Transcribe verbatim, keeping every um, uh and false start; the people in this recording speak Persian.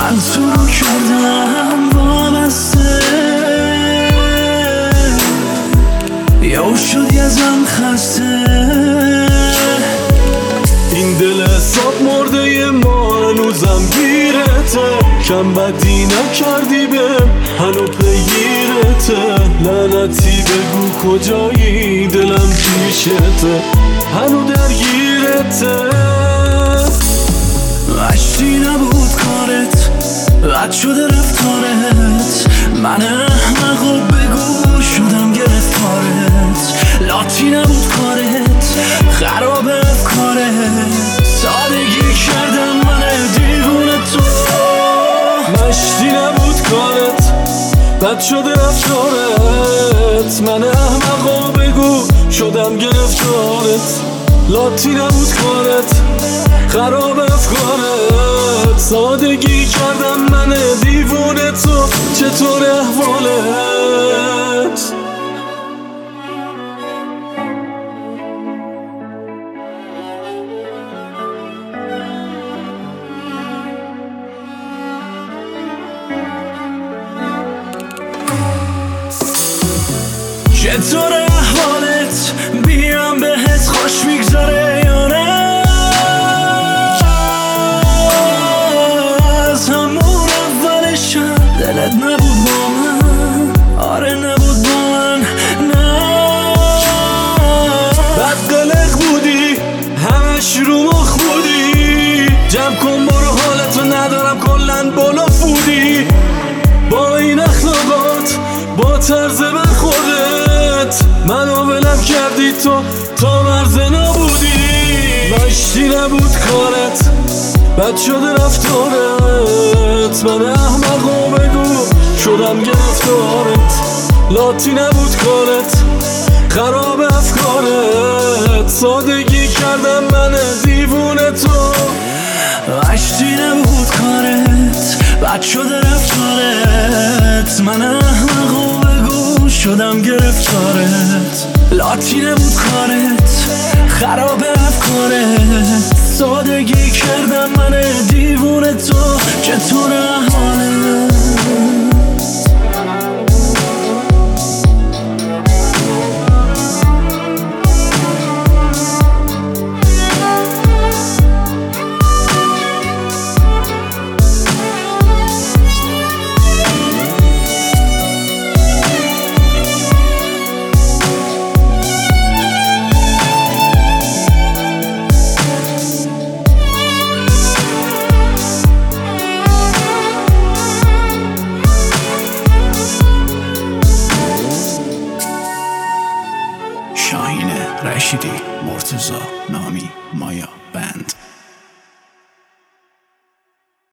من تو رو کردم وابسته، یا شدی ازم خسته. این دل حساب مرده ما هنوزم گیرته، کم بدی نکردی بهم هنو پیگیرته. لعنتی بگو کجایی دلم پیشته، هنو درگیرته. عشقی نبود کارت، بد شده رفتارت، من احمق و بگو شدم گرفتارت. لاتی نبود کارت، خراب افکارت، سادگی کردم من دیوونه تو. مشتی نبود کارت، بد شده رفتارت، من احمق و بگو شدم گرفتارت. لاتی نبود کارت، خراب افکارت، سادگی کردم من دیوونه تو. چطور احوالت؟ چطور احوالت؟ بیام بهت خوش میگذاره یا نه؟ از همون اولشم دلت نبود با من، آره نبود با من، نه. بد قلق بودی، همش رو مخ بودی، جمع کن برو حالتو ندارم کلن بالا فودی. با این اخلاقات، با طرز برخوردت، منو ولم کردی تو تا مرز نبودی. مشتی نبود کارت، بد شده رفتارت، من احمق و بگو شدم گرفتارت. لاتی نبود کارت، خراب افکارت، سادگی کردم من دیوونه تو. عشقی نبود کارت، بد شده رفتارت، من احمق و بگو شدم گرفتارت. لاتی نبود کارت، خراب افکارت، سادگی کردم من دیوونه تو. چطور احوالت؟